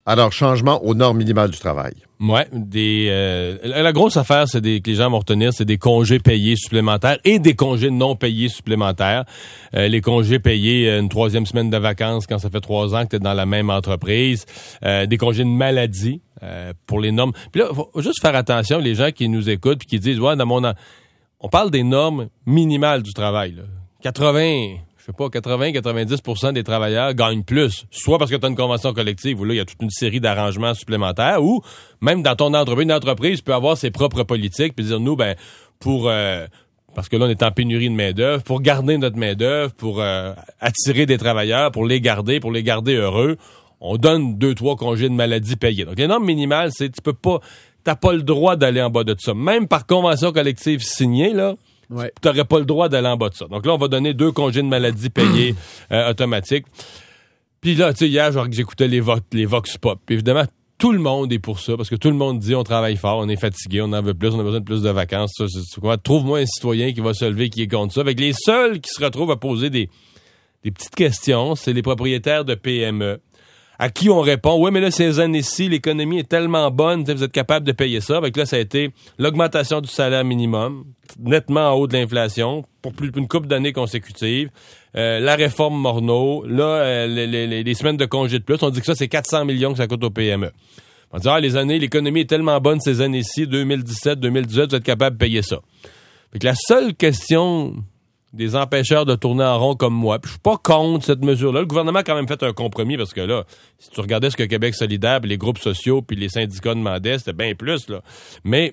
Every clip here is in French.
Alors, changement aux normes minimales du travail. Ouais, la grosse affaire, c'est que les gens vont retenir, c'est des congés payés supplémentaires et des congés non payés supplémentaires. Les congés payés, une 3e semaine de vacances quand ça fait 3 ans que tu es dans la même entreprise. Des congés de maladie pour les normes. Puis là, faut juste faire attention, les gens qui nous écoutent puis qui disent, ouais, on parle des normes minimales du travail, là. 90% des travailleurs gagnent plus, soit parce que tu as une convention collective où là, il y a toute une série d'arrangements supplémentaires, ou même dans ton entreprise, une entreprise peut avoir ses propres politiques, puis dire, nous, parce que là, on est en pénurie de main-d'œuvre, pour garder notre main-d'œuvre, pour attirer des travailleurs, pour les garder heureux, on donne 2-3 congés de maladie payés. Donc, les normes minimales, c'est, t'as pas le droit d'aller en bas de ça. Même par convention collective signée, là, ouais. Tu n'aurais pas le droit d'aller en bas de ça. Donc là, on va donner 2 congés de maladie payés automatiques. Puis là, tu sais, hier, j'écoutais les Vox Pop. Puis évidemment, tout le monde est pour ça, parce que tout le monde dit on travaille fort, on est fatigué, on en veut plus, on a besoin de plus de vacances. C'est quoi? Trouve-moi un citoyen qui va se lever, qui est contre ça. Avec les seuls qui se retrouvent à poser des petites questions, c'est les propriétaires de PME. À qui on répond, oui, mais là, ces années-ci, l'économie est tellement bonne, vous êtes capable de payer ça. Donc là, ça a été l'augmentation du salaire minimum, nettement en haut de l'inflation, pour plus d'une couple d'années consécutives. La réforme Morneau, là, les semaines de congé de plus, on dit que ça, c'est 400 millions que ça coûte aux PME. On dit, l'économie est tellement bonne ces années-ci, 2017, 2018, vous êtes capable de payer ça. Fait que la seule question des empêcheurs de tourner en rond comme moi. Puis je suis pas contre cette mesure-là. Le gouvernement a quand même fait un compromis parce que là, si tu regardais ce que Québec solidaire, puis les groupes sociaux, puis les syndicats demandaient, c'était bien plus, là. Mais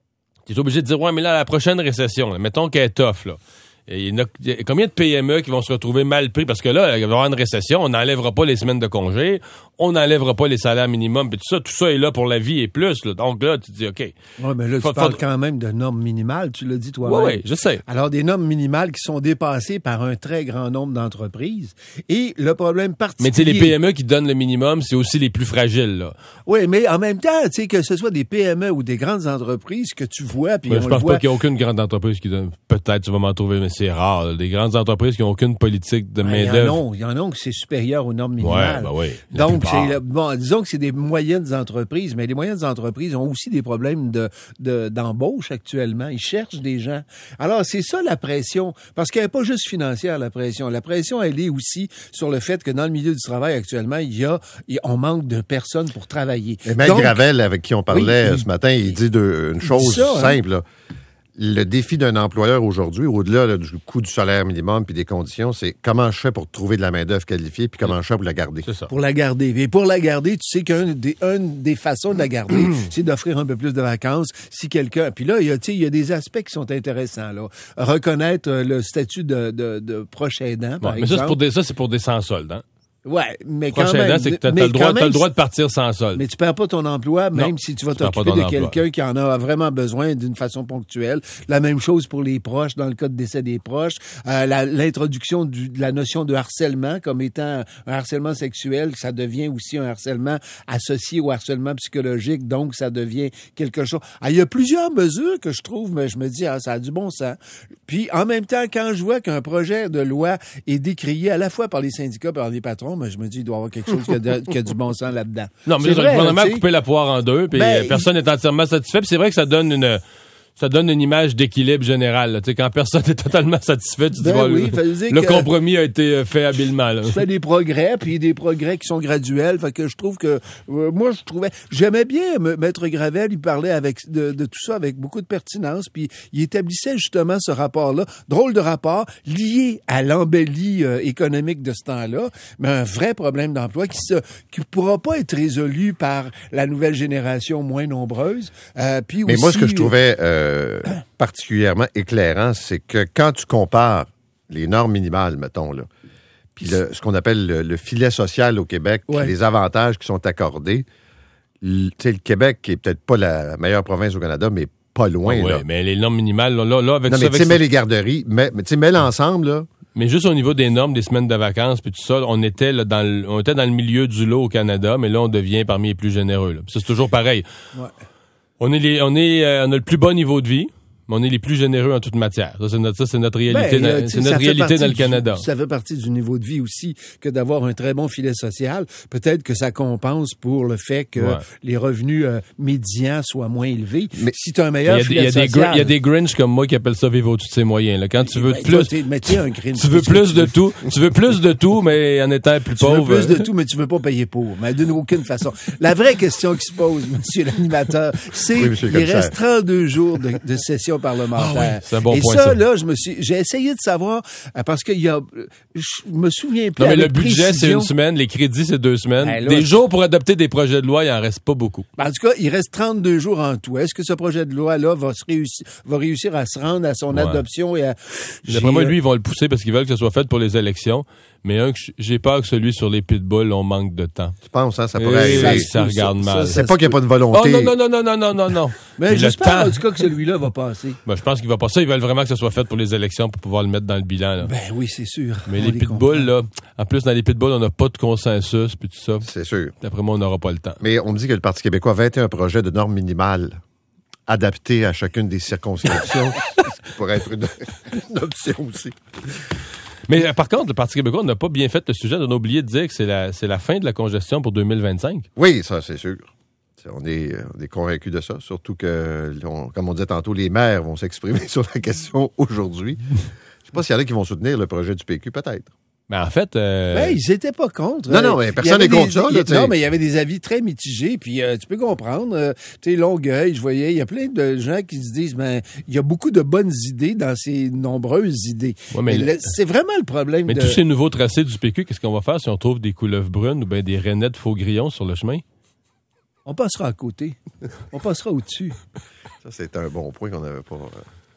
tu es obligé de dire, ouais, mais là, la prochaine récession, là, mettons qu'elle est tough, là. Il y a combien de PME qui vont se retrouver mal pris? Parce que là, il va y avoir une récession, on n'enlèvera pas les semaines de congé, on n'enlèvera pas les salaires minimums, puis tout ça est là pour la vie et plus. Là. Donc là, tu dis, OK. Oui, mais là, tu parles quand même de normes minimales, tu l'as dit toi-même. Oui, je sais. Alors, des normes minimales qui sont dépassées par un très grand nombre d'entreprises. Et le problème particulier... Mais tu sais, les PME qui donnent le minimum, c'est aussi les plus fragiles, là. Oui, mais en même temps, tu sais, que ce soit des PME ou des grandes entreprises que tu vois, puis je pense pas qu'il y a aucune grande entreprise qui donne... Peut-être, tu vas m'en trouver, mais c'est rare, là. Des grandes entreprises qui n'ont aucune politique de main-d'œuvre. Il y en a que c'est supérieur aux normes minimales. Oui. Donc, disons que c'est des moyennes entreprises, mais les moyennes entreprises ont aussi des problèmes d'embauche actuellement. Ils cherchent des gens. Alors, c'est ça la pression, parce qu'elle n'est pas juste financière, la pression. La pression, elle est aussi sur le fait que dans le milieu du travail actuellement, on manque de personnes pour travailler. Et Maître Gravel, avec qui on parlait ce matin, il dit une chose simple, là. Le défi d'un employeur aujourd'hui, au-delà là, du coût du salaire minimum puis des conditions, c'est comment je fais pour trouver de la main-d'œuvre qualifiée puis comment je fais pour la garder. C'est ça. Pour la garder. Et pour la garder, tu sais qu'une des façons de la garder, c'est d'offrir un peu plus de vacances. Si quelqu'un... Puis là, il y a des aspects qui sont intéressants. Là. Reconnaître le statut de proche aidant, par exemple. Mais ça, c'est pour des sans-soldes, hein? Ouais, mais quand même... c'est que t'as le droit de partir sans solde. Mais tu perds pas ton emploi, même si tu vas t'occuper de quelqu'un qui en a vraiment besoin d'une façon ponctuelle. La même chose pour les proches, dans le cas de décès des proches. L'introduction de la notion de harcèlement comme étant un harcèlement sexuel, ça devient aussi un harcèlement associé au harcèlement psychologique, donc ça devient quelque chose... il y a plusieurs mesures que je trouve, mais je me dis, ça a du bon sens. Puis, en même temps, quand je vois qu'un projet de loi est décrié à la fois par les syndicats et par les patrons, mais je me dis, il doit y avoir quelque chose qui a du bon sens là-dedans. Non, mais le gouvernement a coupé la poire en deux, puis personne n'est entièrement satisfait. Puis c'est vrai que ça donne une image d'équilibre général. Tu sais, quand personne n'est totalement satisfait, tu dis, le compromis a été fait habilement. Là. Tu fais des progrès, puis des progrès qui sont graduels. Fait que je trouve que... j'aimais bien Maître Gravel, il parlait de tout ça avec beaucoup de pertinence, puis il établissait justement ce rapport-là. Drôle de rapport, lié à l'embellie économique de ce temps-là, mais un vrai problème d'emploi qui pourra pas être résolu par la nouvelle génération moins nombreuse. Puis mais aussi, moi, ce que je trouvais... particulièrement éclairant, c'est que quand tu compares les normes minimales, mettons, là, puis ce qu'on appelle le filet social au Québec, les avantages qui sont accordés, le Québec, qui est peut-être pas la meilleure province au Canada, mais pas loin. Oui, mais les normes minimales, là avec ça... Non, mais tu sais, mets les garderies, mets l'ensemble, là. Mais juste au niveau des normes, des semaines de vacances, puis tout ça, on était dans le milieu du lot au Canada, mais là, on devient parmi les plus généreux. Là. Ça, c'est toujours pareil. Ouais. On a le plus bas niveau de vie, mais on est les plus généreux en toute matière. Ça, c'est notre réalité, dans le Canada. Ça fait partie du niveau de vie aussi que d'avoir un très bon filet social. Peut-être que ça compense pour le fait que les revenus médians soient moins élevés. Mais si tu as un meilleur filet social... Il y a des Grinch comme moi qui appellent ça vivre au-dessus de ses moyens. Là. Quand tu veux un Grinch. Tu veux plus de tout. Tu veux plus de tout, mais en étant plus pauvre. Tu veux plus de tout, mais tu veux pas payer pour. Mais d'une aucune façon. La vraie question qui se pose, monsieur l'animateur, c'est il reste 32 jours de session parlementaire. C'est un bon et point, ça, là, j'ai essayé de savoir, parce que je me souviens plus. Non, mais le budget, c'est une semaine, les crédits, c'est 2 semaines. Ben, là, des jours pour adopter des projets de loi, il en reste pas beaucoup. En tout cas, il reste 32 jours en tout. Est-ce que ce projet de loi-là va réussir à se rendre à son adoption et à... D'après moi, lui, ils vont le pousser parce qu'ils veulent que ce soit fait pour les élections. Mais j'ai peur que celui sur les pitbulls, on manque de temps. Tu penses, hein, ça pourrait arriver. Ça regarde mal. C'est pas qu'il n'y a pas de volonté. Oh non. Mais j'espère en tout cas que celui-là va passer. Ben, je pense qu'il va passer. Ils veulent vraiment que ce soit fait pour les élections pour pouvoir le mettre dans le bilan. Là. Ben oui, c'est sûr. Mais les pitbulls, là, en plus, dans les pitbulls, on n'a pas de consensus puis tout ça. C'est sûr. D'après moi, on n'aura pas le temps. Mais on me dit que le Parti québécois a 21 projets de normes minimales adaptés à chacune des circonscriptions. Ce qui pourrait être une option aussi. Mais par contre, le Parti québécois n'a pas bien fait le sujet. On a oublié de dire que c'est la fin de la congestion pour 2025. Oui, ça, c'est sûr. On est convaincus de ça. Surtout que, comme on disait tantôt, les maires vont s'exprimer sur la question aujourd'hui. Je ne sais pas s'il y en a qui vont soutenir le projet du PQ, peut-être. Ben en fait... ils n'étaient pas contre. Non, mais personne n'est contre ça. Non, mais il y avait des avis très mitigés, puis tu peux comprendre. Tu sais, Longueuil, je voyais, il y a plein de gens qui se disent, il y a beaucoup de bonnes idées dans ces nombreuses idées. Ouais, mais c'est vraiment le problème. Mais tous ces nouveaux tracés du PQ, qu'est-ce qu'on va faire si on trouve des couleuvres brunes ou bien des rainettes faux-grillons sur le chemin? On passera à côté. On passera au-dessus. Ça, c'est un bon point qu'on n'avait pas...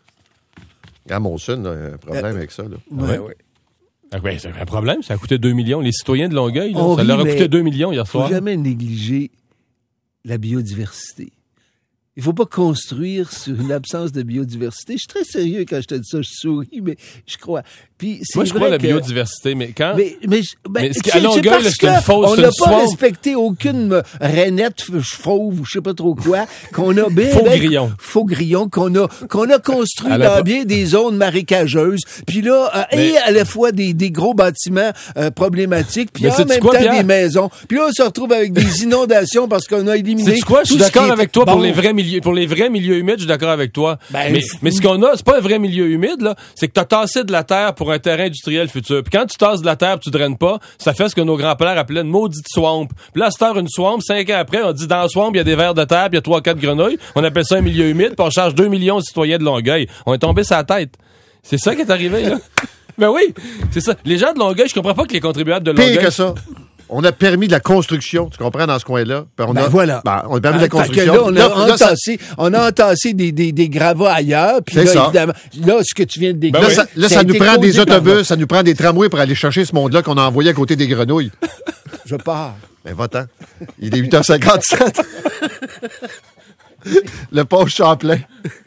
À Monson, un problème avec ça. Oui. Ben, c'est un problème, ça a coûté 2 millions. Les citoyens de Longueuil, ça leur a coûté 2 millions hier soir. Il ne faut jamais négliger la biodiversité. Il ne faut pas construire sur une absence de biodiversité. Je suis très sérieux quand je te dis ça, je souris, mais je crois. Puis, moi, je crois à la biodiversité, mais quand... à Longueuil, c'est une fausse... On n'a pas respecté aucune rainette fauve ou je sais pas trop quoi, qu'on a faux grillons, qu'on a construit dans bien des zones marécageuses, puis là, et à la fois des gros bâtiments problématiques, puis en même temps des maisons. Puis là, on se retrouve avec des inondations parce qu'on a éliminé... C'est quoi? Je suis d'accord avec toi pour les vrais milieux humides, je suis d'accord avec toi. Mais ce qu'on a, c'est pas un vrai milieu humide, là. C'est que t'as tassé de la terre pour un terrain industriel futur. Puis quand tu tasses de la terre, tu draines pas, ça fait ce que nos grands-pères appelaient une maudite swamp. Puis là, c'est une swamp, 5 ans après, on dit dans la swamp, il y a des vers de terre, puis il y a 3-4 grenouilles. On appelle ça un milieu humide, puis on charge 2 millions de citoyens de Longueuil. On est tombé sur la tête. C'est ça qui est arrivé, là. Ben oui, c'est ça. Les gens de Longueuil, je comprends pas que les contribuables de Longueuil... Pire que ça. On a permis de la construction, tu comprends, dans ce coin-là. Voilà. On a permis de la construction. Là, on a entassé des gravats ailleurs. Puis là, évidemment, là, ce que tu viens de décrire. Ça nous prend des autobus, ça nous prend des tramways pour aller chercher ce monde-là qu'on a envoyé à côté des grenouilles. Je pars. Ben, va-t'en. Il est 8h57. Le pauvre Champlain.